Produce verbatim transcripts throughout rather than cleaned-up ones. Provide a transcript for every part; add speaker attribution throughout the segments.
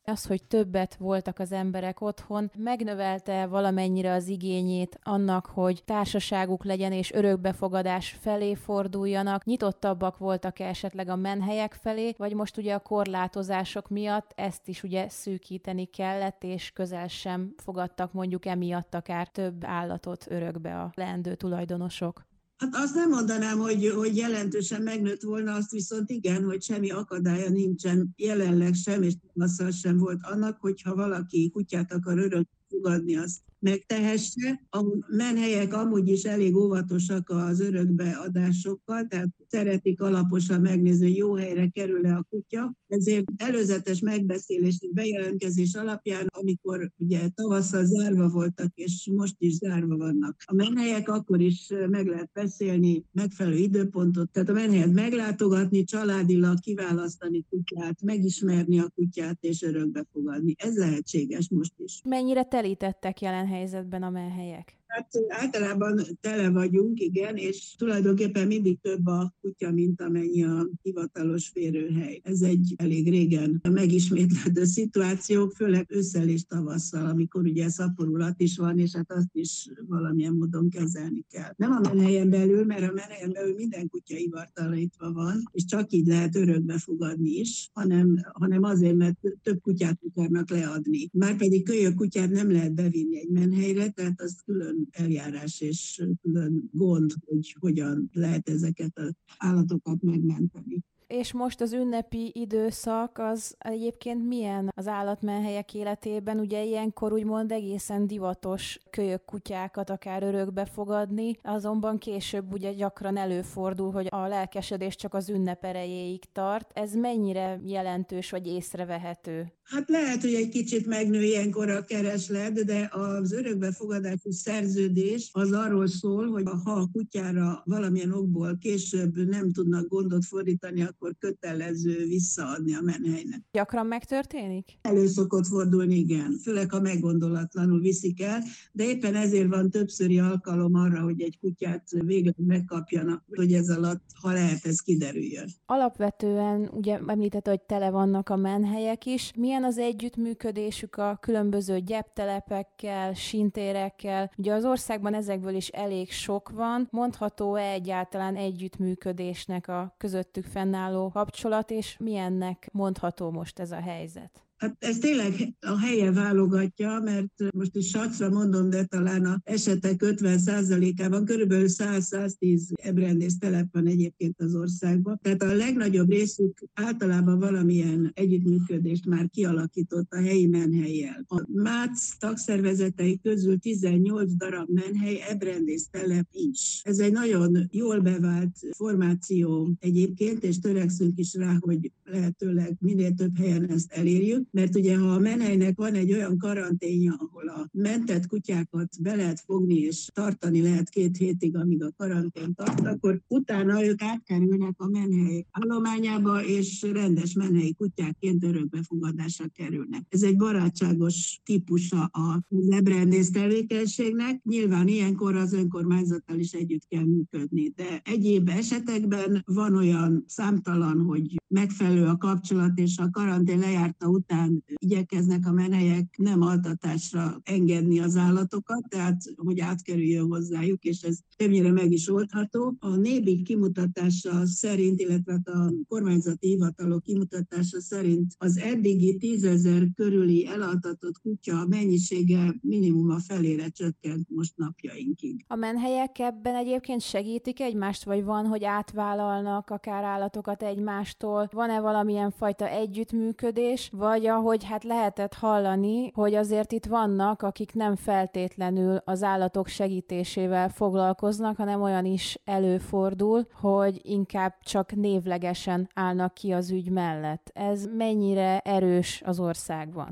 Speaker 1: Az, hogy többet voltak az emberek otthon, megnövelte valamennyire az igényét annak, hogy társaságuk legyen és örökbefogadás felé forduljanak, nyitottabbak voltak esetleg a menhelyek felé, vagy most ugye a korlátozások miatt ezt is ugye szűkíteni kellett, és közel sem fogadtak mondjuk emiatt akár több állatot örökbe a leendő tulajdonosok.
Speaker 2: Hát azt nem mondanám, hogy, hogy jelentősen megnőtt volna, azt viszont igen, hogy semmi akadálya nincsen jelenleg sem, és tavasszal sem volt annak, hogyha valaki kutyát akar örökbe fogadni, azt megtehesse. A menhelyek amúgy is elég óvatosak az örökbeadásokkal, tehát szeretik alaposan megnézni, hogy jó helyre kerül-e a kutya. Ezért előzetes megbeszélés és bejelentkezés alapján, amikor ugye tavasszal zárva voltak, és most is zárva vannak. A menhelyek akkor is meg lehet beszélni megfelelő időpontot, tehát a menhelyet meglátogatni, családilag kiválasztani kutyát, megismerni a kutyát és örökbe fogadni. Ez lehetséges most is.
Speaker 1: Mennyire telítettek jelen helyzetben a menhelyek?
Speaker 2: Hát általában tele vagyunk, igen, és tulajdonképpen mindig több a kutya, mint amennyi a hivatalos férőhely. Ez egy elég régen megismétlődő szituáció, főleg ősszel és tavasszal, amikor ugye szaporulat is van, és hát azt is valamilyen módon kezelni kell. Nem a menhelyen belül, mert a menhelyen belül minden kutya ivartalanítva van, és csak így lehet örökbe fogadni is, hanem, hanem azért, mert több kutyát akarnak leadni. Márpedig kölyök kutyát nem lehet bevinni egy menhelyre, tehát az külön eljárás és külön gond, hogy hogyan lehet ezeket az állatokat megmenteni.
Speaker 1: És most az ünnepi időszak az egyébként milyen az állatmenhelyek életében? Ugye ilyenkor úgymond egészen divatos kölyök kutyákat akár örökbe fogadni, azonban később ugye gyakran előfordul, hogy a lelkesedés csak az ünnep erejéig tart. Ez mennyire jelentős vagy észrevehető?
Speaker 2: Hát lehet, hogy egy kicsit megnő ilyenkor a kereslet, de az örökbefogadási szerződés az arról szól, hogy ha a kutyára valamilyen okból később nem tudnak gondot fordítani, akkor kötelező visszaadni a menhelynek.
Speaker 1: Gyakran megtörténik?
Speaker 2: Elő szokott fordulni, igen. Főleg, ha meggondolatlanul viszik el, de éppen ezért van többszöri alkalom arra, hogy egy kutyát végre megkapjanak, hogy ez alatt, ha lehet, ez kiderüljön.
Speaker 1: Alapvetően ugye említette, hogy tele vannak a menhelyek is. Milyen az együttműködésük a különböző gyeptelepekkel, sintérekkel? Ugye az országban ezekből is elég sok van. Mondható-e egyáltalán együttműködésnek a közöttük fennálló kapcsolat, és milyennek mondható most ez a helyzet?
Speaker 2: Hát ez tényleg a helye válogatja, mert most is sacra mondom, de talán az esetek ötven százalékában körülbelül száz-száztíz ebrendész telep van egyébként az országban. Tehát a legnagyobb részük általában valamilyen együttműködést már kialakított a helyi menhellyel. A MÁC tagszervezetei közül tizennyolc darab menhely ebrendész telep is. Ez egy nagyon jól bevált formáció egyébként, és törekszünk is rá, hogy lehetőleg minél több helyen ezt elérjük. Mert ugye, ha a menhelynek van egy olyan karanténja, ahol a mentett kutyákat be lehet fogni és tartani lehet két hétig, amíg a karantén tart, akkor utána ők átkerülnek a menhely állományába, és rendes menhelyi kutyákként örökbefogadásra kerülnek. Ez egy barátságos típusa az ebrendész tevékenységnek. Nyilván ilyenkor az önkormányzattal is együtt kell működni, de egyéb esetekben van olyan számtalan, hogy megfelelő a kapcsolat, és a karantén lejárta után igyekeznek a menhelyek nem altatásra engedni az állatokat, tehát hogy átkerüljön hozzájuk, és ez többnyire meg is oldható. A Nébik kimutatása szerint, illetve a kormányzati hivatalok kimutatása szerint az eddigi tízezer körüli elaltatott kutya mennyisége minimum a felére csökkent most napjainkig.
Speaker 1: A menhelyek ebben egyébként segítik egymást, vagy van, hogy átvállalnak akár állatokat egymástól? Van-e valamilyen fajta együttműködés, vagy ahogy hát lehetett hallani, hogy azért itt vannak, akik nem feltétlenül az állatok segítésével foglalkoznak, hanem olyan is előfordul, hogy inkább csak névlegesen állnak ki az ügy mellett. Ez mennyire erős az országban?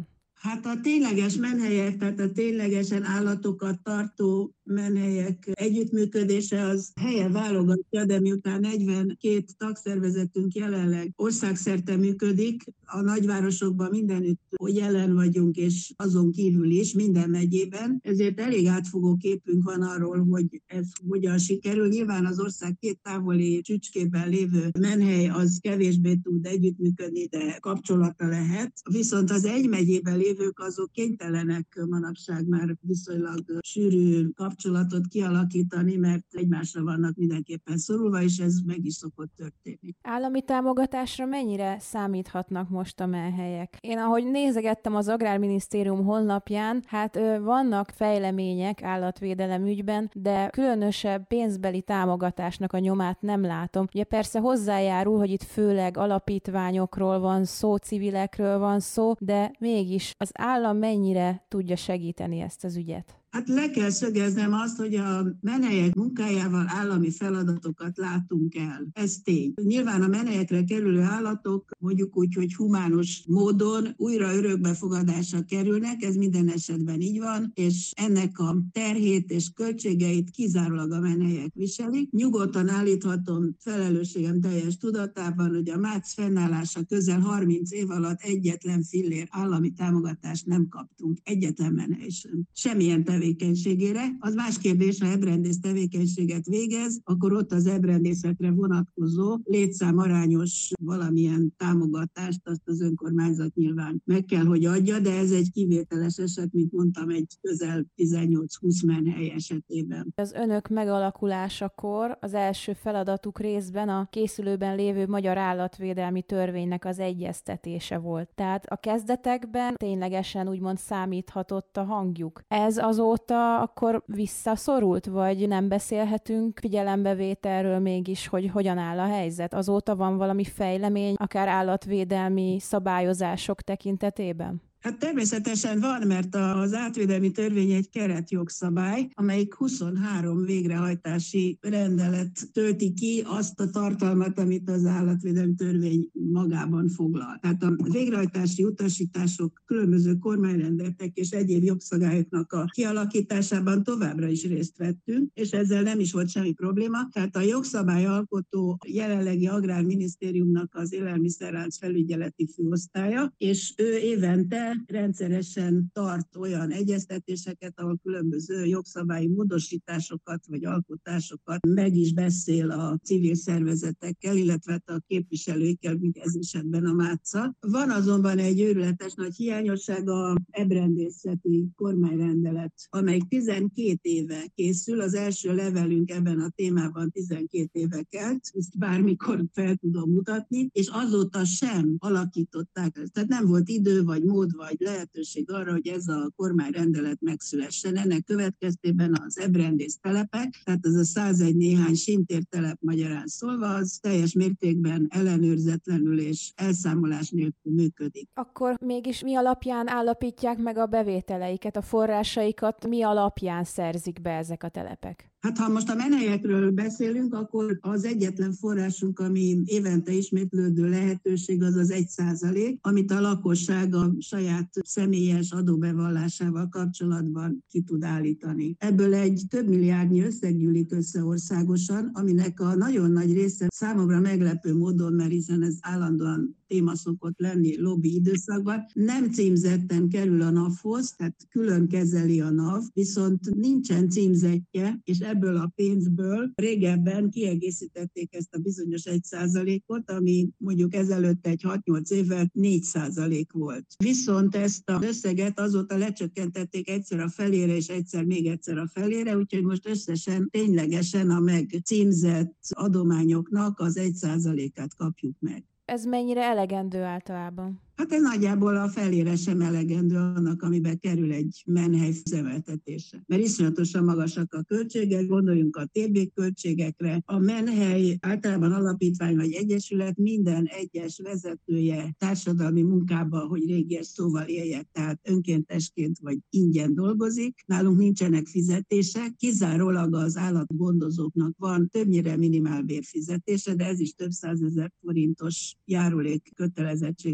Speaker 2: Hát a tényleges menhelyek, tehát a ténylegesen állatokat tartó menhelyek együttműködése az helye válogatja, de miután negyvenkét tagszervezetünk jelenleg országszerte működik, a nagyvárosokban mindenütt jelen vagyunk, és azon kívül is, minden megyében, ezért elég átfogó képünk van arról, hogy ez hogyan sikerül. Nyilván az ország két távoli csücskében lévő menhely az kevésbé tud együttműködni, de kapcsolata lehet. Viszont az egy megyében lévők azok kénytelenek manapság már viszonylag sűrű kapcsolatot kialakítani, mert egymásra vannak mindenképpen szorulva, és ez meg is szokott történni.
Speaker 1: Állami támogatásra mennyire számíthatnak most a menhelyek? Én ahogy nézegettem az Agrárminisztérium honlapján, hát ö, vannak fejlemények állatvédelem ügyben, de különösebb pénzbeli támogatásnak a nyomát nem látom. Ugye persze hozzájárul, hogy itt főleg alapítványokról van szó, civilekről van szó, de mégis az állam mennyire tudja segíteni ezt az ügyet?
Speaker 2: Hát le kell szögeznem azt, hogy a menhelyek munkájával állami feladatokat látunk el. Ez tény. Nyilván a menhelyekre kerülő állatok, mondjuk úgy, hogy humánus módon újra örökbefogadásra kerülnek, ez minden esetben így van, és ennek a terhét és költségeit kizárólag a menhelyek viselik. Nyugodtan állíthatom felelősségem teljes tudatában, hogy a MÁC fennállása közel harminc év alatt egyetlen fillér állami támogatást nem kaptunk. Egyetlen menhely sem. Semmilyen tevékenység tevékenységére. Az más kérdés, ha ebrendész tevékenységet végez, akkor ott az ebrendészetre vonatkozó létszámarányos valamilyen támogatást azt az önkormányzat nyilván meg kell, hogy adja, de ez egy kivételes eset, mint mondtam, egy közel tizennyolc-húsz menhely esetében.
Speaker 1: Az önök megalakulásakor az első feladatuk részben a készülőben lévő magyar állatvédelmi törvénynek az egyeztetése volt. Tehát a kezdetekben ténylegesen úgymond számíthatott a hangjuk. Ez azóta akkor visszaszorult, vagy nem beszélhetünk figyelembevételről mégis, hogy hogyan áll a helyzet? Azóta van valami fejlemény, akár állatvédelmi szabályozások tekintetében?
Speaker 2: Hát természetesen van, mert az állatvédelmi törvény egy keretjogszabály, amelyik huszonhárom végrehajtási rendelet tölti ki azt a tartalmat, amit az állatvédelmi törvény magában foglal. Tehát a végrehajtási utasítások, különböző kormányrendeletek és egyéb jogszabályoknak a kialakításában továbbra is részt vettünk, és ezzel nem is volt semmi probléma. Tehát a jogszabályalkotó jelenlegi Agrárminisztériumnak az élelmiszerlánc felügyeleti főosztálya, és ő évente rendszeresen tart olyan egyeztetéseket, ahol különböző jogszabályi módosításokat vagy alkotásokat meg is beszél a civil szervezetekkel, illetve a képviselőikkel, mint ez esetben a MÁC-szal. Van azonban egy őrületes nagy hiányosság, a ebrendészeti kormányrendelet, amelyik tizenkét éve készül, az első levelünk ebben a témában tizenkét éve kelt, ezt bármikor fel tudom mutatni, és azóta sem alakították ezt. Tehát nem volt idő vagy mód vagy lehetőség arra, hogy ez a kormányrendelet megszülessen. Ennek következtében az ebrendész telepek, tehát az a százegy néhány sintértelep magyarán szólva, az teljes mértékben ellenőrzetlenül és elszámolás nélkül működik.
Speaker 1: Akkor mégis mi alapján állapítják meg a bevételeiket, a forrásaikat, mi alapján szerzik be ezek a telepek?
Speaker 2: Hát ha most a menhelyekről beszélünk, akkor az egyetlen forrásunk, ami évente ismétlődő lehetőség, az az egy százalék, amit a lakosság a saját személyes adóbevallásával kapcsolatban ki tud állítani. Ebből egy több milliárdnyi összeg gyűlik össze országosan, aminek a nagyon nagy része számomra meglepő módon, mert hiszen ez állandóan téma szokott lenni lobby időszakban, nem címzetten kerül a NAV-hoz, tehát külön kezeli a NAV, viszont nincsen címzetje, és ebből a pénzből régebben kiegészítették ezt a bizonyos egy százalékot, ami mondjuk ezelőtt egy hat-nyolc évvel négy százalék volt. Viszont ezt az összeget azóta lecsökkentették egyszer a felére, és egyszer még egyszer a felére, úgyhogy most összesen ténylegesen a megcímzett adományoknak az egy százalékát kapjuk meg.
Speaker 1: Ez mennyire elegendő általában?
Speaker 2: Hát ez nagyjából a felére sem elegendő annak, amiben kerül egy menhely üzemeltetése. Mert iszonyatosan magasak a költségek, gondoljunk a té bé költségekre. A menhely általában alapítvány vagy egyesület minden egyes vezetője társadalmi munkába, hogy régies szóval éljek, tehát önkéntesként vagy ingyen dolgozik. Nálunk nincsenek fizetések, kizárólag az állatgondozóknak van többnyire minimálbér fizetése, de ez is több százezer forintos járulék kötelezettséget jelent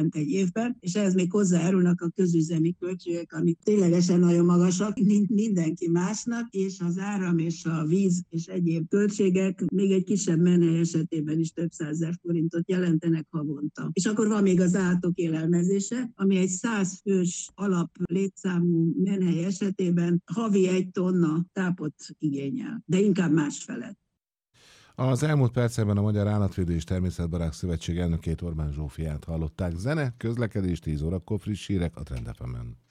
Speaker 2: jelent egy évben, és ehhez még hozzájárulnak a közüzemi költségek, amik ténylegesen nagyon magasak, mint mindenki másnak, és az áram és a víz és egyéb költségek még egy kisebb menhely esetében is több százezer forintot jelentenek havonta. És akkor van még az állatok élelmezése, ami egy száz fős alap létszámú menhely esetében havi egy tonna tápot igényel, de inkább más felett.
Speaker 3: Az elmúlt percekben a Magyar Állatvédő és Természetbarát Szövetség elnökét, Orbán Zsófiát hallották. Zene, közlekedés, tíz órakor friss hírek a Trend ef emen.